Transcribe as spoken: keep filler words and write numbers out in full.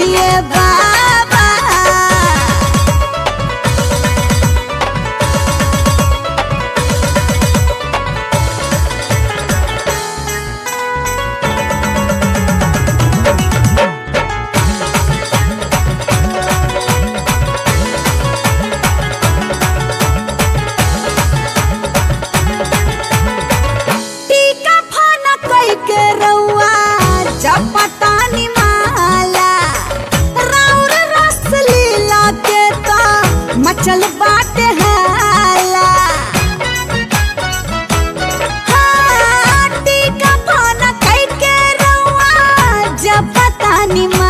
ये बाबा। टीका फाना कई के रउआ जपतानी माला, राउर रस लीला के तो मचल बाटे हाला। हाँ, टीका फाना कई के रउआ जपतानी माला,